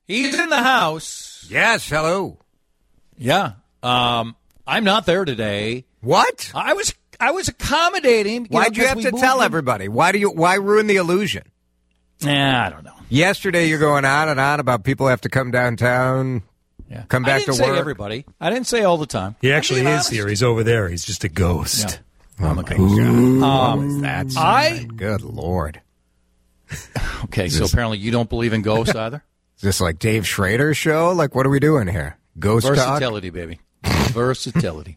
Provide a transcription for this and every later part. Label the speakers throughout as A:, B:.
A: He's in the house.
B: Yes, hello.
A: Yeah. I'm not there today.
B: What?
A: I was accommodating.
B: Why'd you have to tell everybody? Why ruin the illusion?
A: I don't know.
B: Yesterday you're going on and on about people have to come downtown, come back to work.
A: I didn't say everybody. I didn't say all the time.
C: He actually is here. He's over there. He's just a ghost.
A: Yeah.
B: Oh, my God. That's good Lord.
A: Okay, so apparently you don't believe in ghosts either?
B: Is this like Dave Schrader's show? Like, what are we doing here? Ghost
A: Versatility,
B: talk?
A: baby. Versatility.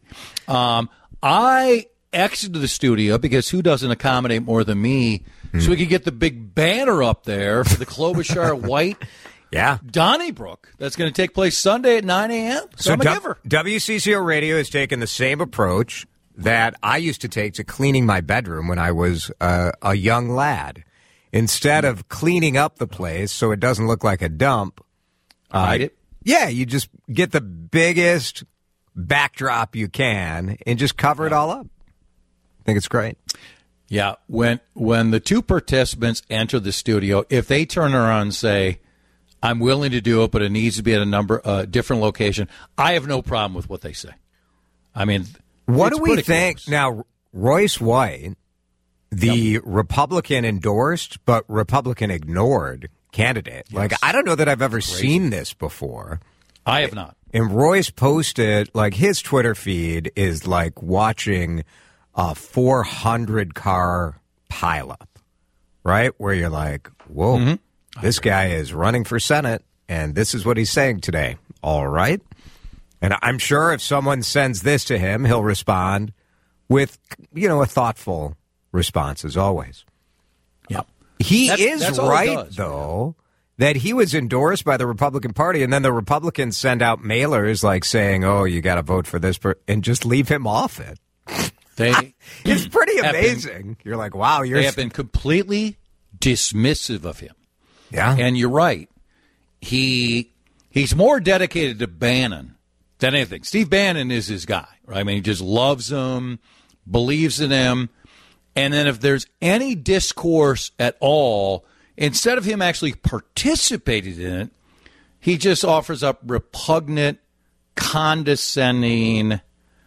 A: I exited the studio because who doesn't accommodate more than me so we could get the big banner up there for the Klobuchar White Donnybrook that's going to take place Sunday at 9 a.m. So I'm a giver.
B: WCCO Radio has taken the same approach that I used to take to cleaning my bedroom when I was a young lad. Instead of cleaning up the place so it doesn't look like a dump,
A: hide it?
B: Yeah, you just get the biggest backdrop you can and just cover it all up. I think it's great.
A: Yeah, when the two participants enter the studio, if they turn around and say, I'm willing to do it, but it needs to be at a different location, I have no problem with what they say. I mean,
B: what do we think?
A: Close.
B: Now, Royce White, the Republican-endorsed but Republican-ignored candidate. Like, I don't know that I've ever seen this before.
A: I have not.
B: And Royce posted, like, his Twitter feed is like watching a 400-car pileup, right? Where you're like, whoa, this guy is running for Senate, and this is what he's saying today. All right. And I'm sure if someone sends this to him, he'll respond with, a thoughtful response, as always.
A: Yeah.
B: That's right, though, that he was endorsed by the Republican Party, and then the Republicans send out mailers like saying, oh, you got to vote for this, and just leave him off it. It's pretty amazing. You're like, wow.
A: They have been completely dismissive of him.
B: Yeah.
A: And you're right. He's more dedicated to Bannon than anything. Steve Bannon is his guy, right? I mean, he just loves him, believes in him. And then if there's any discourse at all, instead of him actually participating in it, he just offers up repugnant, condescending,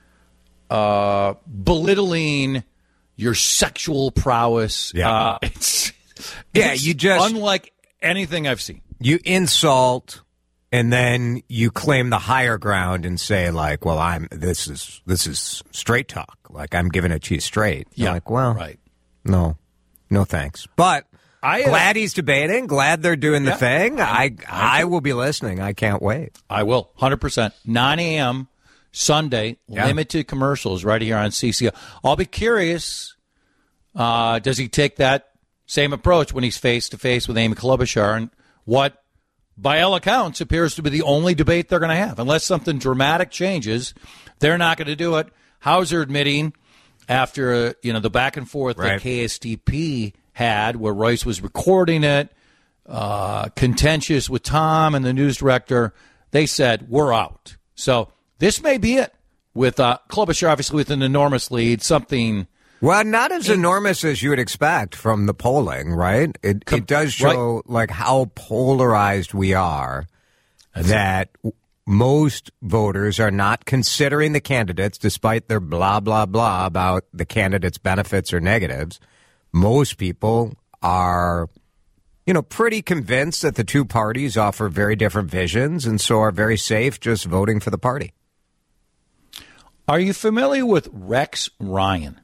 A: belittling your sexual prowess.
B: Yeah.
A: It's
B: you just
A: unlike anything I've seen.
B: You insult, and then you claim the higher ground and say, like, well, this is straight talk. Like, I'm giving it to you straight. You're like, well,
A: right.
B: No thanks. But glad he's debating. Glad they're doing the thing. I will be listening. I can't wait.
A: I will. 100%. 9 a.m. Sunday, limited commercials right here on CCO. I'll be curious, does he take that same approach when he's face-to-face with Amy Klobuchar and what, by all accounts, appears to be the only debate they're going to have. Unless something dramatic changes, they're not going to do it. Hauser admitting after the back and forth that KSTP had where Royce was recording it, contentious with Tom and the news director, they said, we're out. So this may be it with Klobuchar, obviously, with an enormous lead, something.
B: Well, not as enormous as you would expect from the polling, right? It does show like how polarized we are. That most voters are not considering the candidates, despite their blah, blah, blah about the candidates' benefits or negatives. Most people are, pretty convinced that the two parties offer very different visions and so are very safe just voting for the party.
A: Are you familiar with Rex Ryan?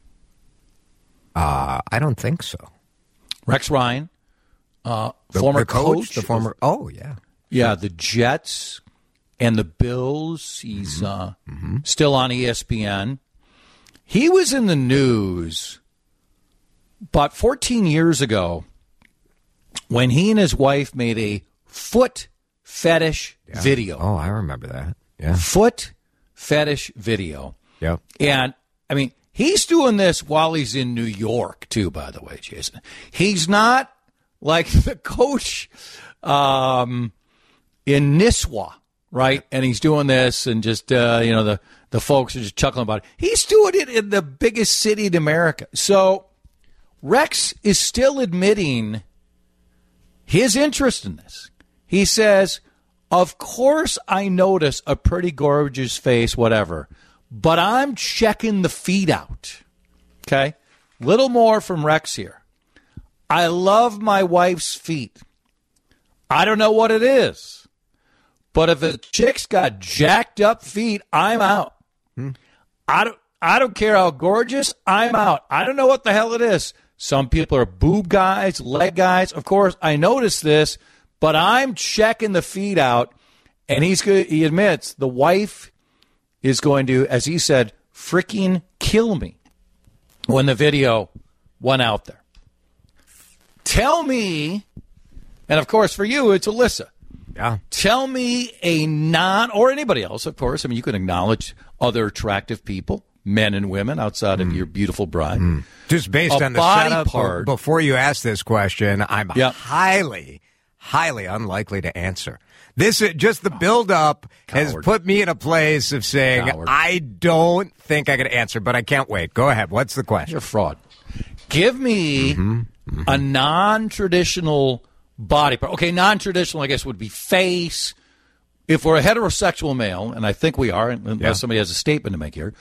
B: I don't think so.
A: Rex Ryan, former coach.
B: The former,
A: Yeah, the Jets and the Bills. He's still on ESPN. He was in the news about 14 years ago when he and his wife made a foot fetish video.
B: Oh, I remember that. Yeah.
A: Foot fetish video.
B: Yeah.
A: And, I mean, he's doing this while he's in New York, too, by the way, Jason. He's not like the coach in Nisswa, right? And he's doing this and just, the folks are just chuckling about it. He's doing it in the biggest city in America. So Rex is still admitting his interest in this. He says, of course I notice a pretty gorgeous face, whatever, but I'm checking the feet out. Okay? Little more from Rex here. I love my wife's feet. I don't know what it is, but if a chick's got jacked up feet, I'm out. I don't care how gorgeous, I'm out. I don't know what the hell it is. Some people are boob guys, leg guys. Of course, I notice this, but I'm checking the feet out. And he admits the wife is going to, as he said, freaking kill me when the video went out there. Tell me, and of course for you, it's Alyssa.
B: Yeah.
A: Tell me or anybody else, of course. I mean, you can acknowledge other attractive people, men and women, outside of your beautiful bride.
B: Just based on the
A: body
B: setup,
A: part.
B: Before you ask this question, I'm highly unlikely to answer. This just the build-up has put me in a place of saying I don't think I can answer, but I can't wait. Go ahead. What's the question?
A: You're a fraud. Give me a non-traditional body part. Okay, non-traditional, I guess, would be face. If we're a heterosexual male, and I think we are, unless somebody has a statement to make here,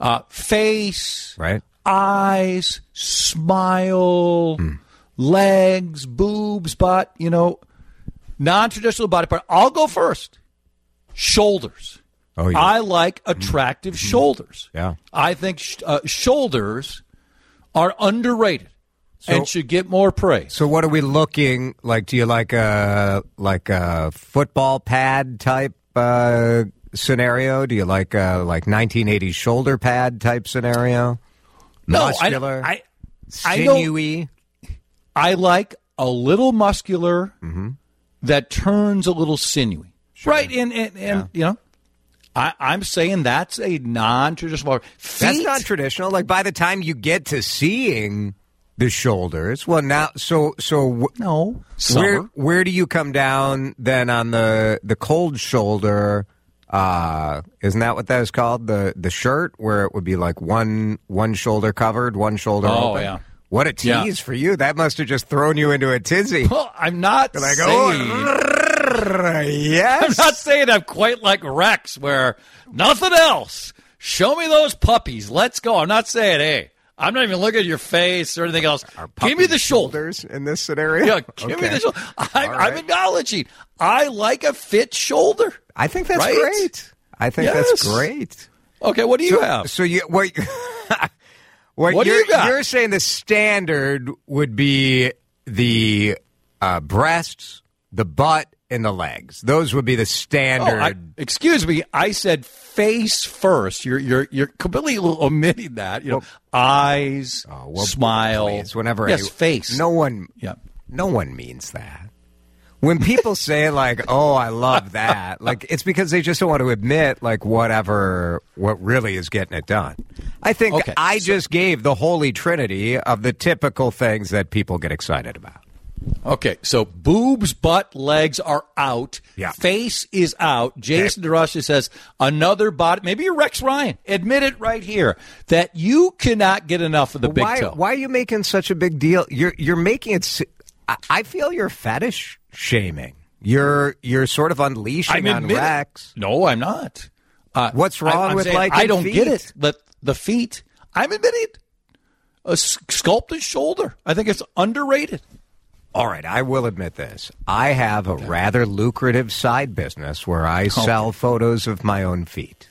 A: face,
B: right?
A: Eyes, smile, legs, boobs, butt, non-traditional body part. I'll go first. Shoulders.
B: Oh, yeah.
A: I like attractive shoulders.
B: Yeah.
A: I think shoulders are underrated and should get more praise.
B: So what are we looking like? Do you like a football pad type scenario? Do you like a 1980s shoulder pad type scenario?
A: No,
B: muscular,
A: sinewy. I like a little muscular that turns a little sinewy. Sure. Right, and I'm saying that's a non-traditional.
B: That's not traditional. Like by the time you get to seeing the shoulders, well, now so
A: no.
B: Where do you come down then on the cold shoulder? Isn't that what that is called? The shirt where it would be like one shoulder covered, one shoulder open.
A: Oh yeah.
B: What a tease for you. That must have just thrown you into a tizzy.
A: Well, I'm not
B: like,
A: saying...
B: yes.
A: I'm not saying I'm quite like Rex, where nothing else. Show me those puppies. Let's go. I'm not saying, hey, I'm not even looking at your face or anything else. Give me the shoulders
B: in this scenario.
A: Yeah, give me the shoulder. I'm acknowledging. I like a fit shoulder.
B: I think that's great. I think that's great.
A: Okay, what do you have?
B: So you what?
A: What do you got?
B: You're saying the standard would be the breasts, the butt, and the legs. Those would be the standard.
A: Excuse me, I said face first. You're completely omitting that. Eyes, smile.
B: Please, whenever
A: face.
B: No one means that. When people say like, "Oh, I love that," like it's because they just don't want to admit like what really is getting it done. I think I just gave the holy trinity of the typical things that people get excited about.
A: Okay, so boobs, butt, legs are out.
B: Yeah.
A: Face is out. Jason DeRusha says another body. Maybe you're Rex Ryan. Admit it right here that you cannot get enough of the big toe.
B: Why are you making such a big deal? You're making it. I feel you're fetish shaming. You're sort of unleashing on Rex.
A: No, I'm not.
B: What's wrong with like?
A: I don't
B: feet?
A: get it. The feet. I'm admitting a sculpted shoulder. I think it's underrated.
B: All right, I will admit this. I have a rather lucrative side business where I sell photos of my own feet.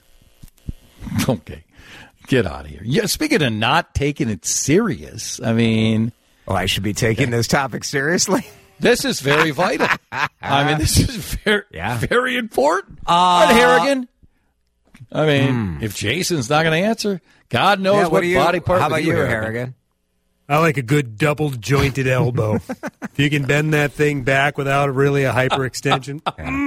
A: Okay. Get out of here. Yeah, speaking of not taking it serious, I mean...
B: Oh, I should be taking this topic seriously?
A: This is very vital. I mean, this is very important. All right, Harrigan. I mean, if Jason's not going to answer, God knows what body part.
B: How about you, Harrigan?
C: I like a good double-jointed elbow. If you can bend that thing back without really a hyperextension.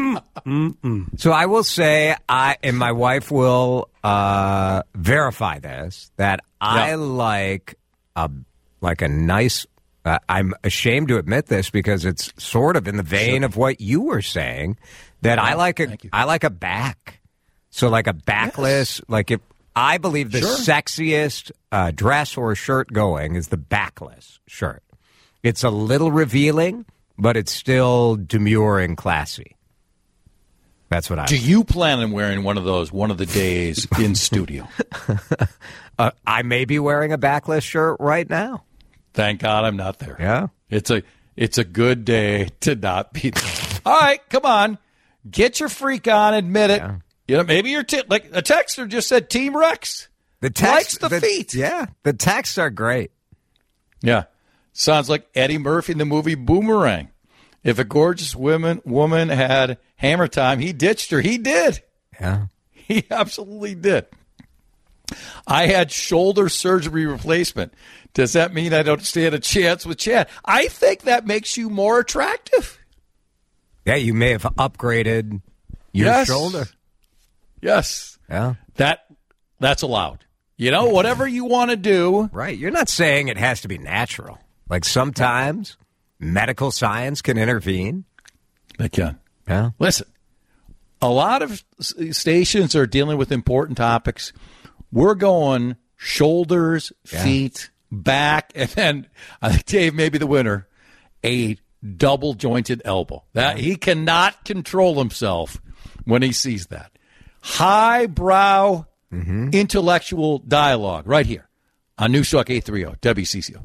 B: So I will say, and my wife will verify this, that I like a nice. I'm ashamed to admit this because it's sort of in the vein of what you were saying. That I like a back. So like a backless, I believe the sexiest dress or shirt going is the backless shirt. It's a little revealing, but it's still demure and classy. That's what I.
A: Do you plan on wearing one of those one of the days in studio?
B: I may be wearing a backless shirt right now.
A: Thank God I'm not there.
B: Yeah.
A: It's a good day to not be there. All right, come on. Get your freak on, admit it.
B: Yeah.
A: You know, maybe you're like a texter just said Team Rex. Likes the feet.
B: Yeah. The texts are great.
A: Yeah. Sounds like Eddie Murphy in the movie Boomerang. If a gorgeous woman had hammer time, he ditched her. He did.
B: Yeah.
A: He absolutely did. I had shoulder surgery replacement. Does that mean I don't stand a chance with Chad? I think that makes you more attractive.
B: Yeah, you may have upgraded your shoulder.
A: Yes.
B: Yeah.
A: That's allowed. You know, whatever you want to do.
B: Right. You're not saying it has to be natural. Like sometimes medical science can intervene.
A: They can.
B: Yeah.
A: Listen, a lot of stations are dealing with important topics. We're going shoulders, feet, back, and then I think Dave may be the winner, a double jointed elbow. That he cannot control himself when he sees that. Highbrow intellectual dialogue right here on News Talk 830 WCCO.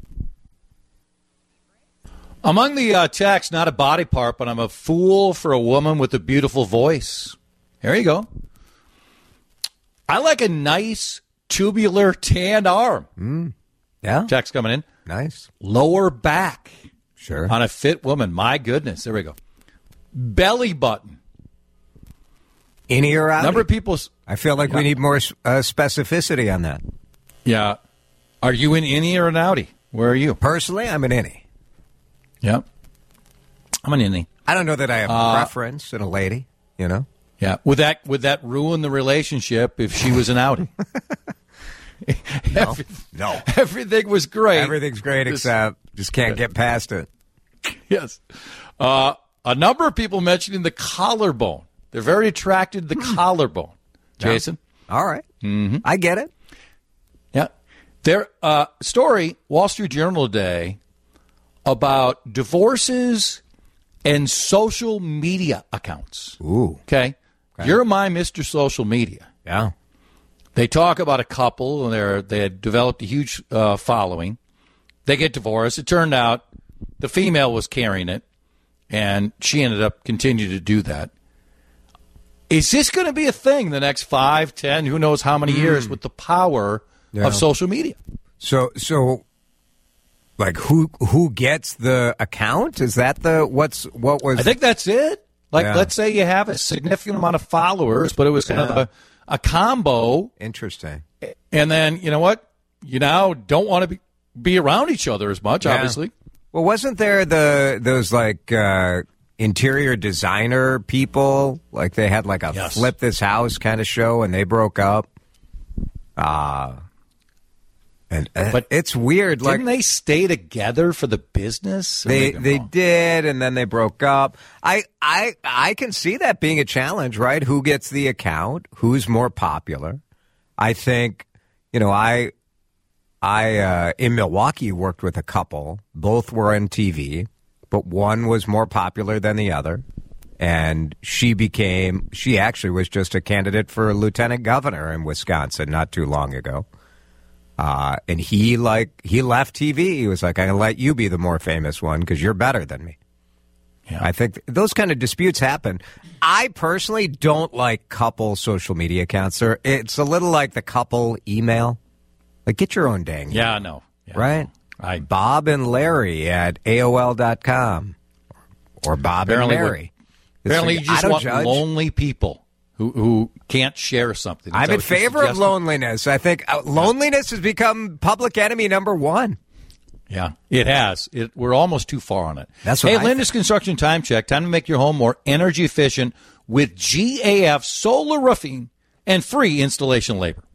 A: Among the texts, not a body part, but I'm a fool for a woman with a beautiful voice. There you go. I like a nice tubular tanned arm.
B: Yeah.
A: Text coming in.
B: Nice.
A: Lower back.
B: Sure.
A: On a fit woman. My goodness. There we go. Belly button.
B: Innie or outie?
A: Number of people.
B: I feel like we need more specificity on that.
A: Yeah. Are you an innie or an outie? Where are you?
B: Personally, I'm an innie.
A: Yep. I'm an innie.
B: I don't know that I have a preference in a lady, you know?
A: Yeah. Would that ruin the relationship if she was an outie?
B: No.
A: Everything was great.
B: Everything's great except just can't get past it.
A: Yes. A number of people mentioning the collarbone. They're very attracted to the collarbone. Jason?
B: Yeah. All right. Mm-hmm. I get it.
A: Yeah. Their story, Wall Street Journal today, about divorces and social media accounts.
B: Ooh.
A: Okay? You're my Mr. Social Media.
B: Yeah.
A: They talk about a couple, and they had developed a huge following. They get divorced. It turned out the female was carrying it, and she ended up continuing to do that. Is this going to be a thing the next 5, 10, who knows how many years with the power of social media?
B: So, like, who gets the account? Is that what was?
A: I think that's it. Like, let's say you have a significant amount of followers, but it was kind of a combo.
B: Interesting.
A: And then, you know what? You now don't want to be around each other as much, obviously.
B: Well, wasn't there those like interior designer people? Like they had like a flip this house kind of show, and they broke up. But it's weird.
A: Didn't they stay together for the business?
B: They did, and then they broke up. I can see that being a challenge, right? Who gets the account? Who's more popular? I think, you know, I in Milwaukee worked with a couple. Both were on TV, but one was more popular than the other. And she actually was just a candidate for lieutenant governor in Wisconsin not too long ago. And he left TV. He was like, I'm going to let you be the more famous one because you're better than me. Yeah. I think those kind of disputes happen. I personally don't like couple social media accounts. It's a little like the couple email. Like, get your own dang.
A: Yeah, I know. Yeah,
B: right?
A: I know.
B: Bob and Larry at AOL.com or Bob and Mary.
A: Apparently you just want lonely people who can't share something.
B: I'm in favor of loneliness. I think loneliness has become public enemy number one.
A: Yeah, it has. We're almost too far on it.
B: That's what
A: Lindus Construction Time Check. Time to make your home more energy efficient with GAF solar roofing and free installation labor.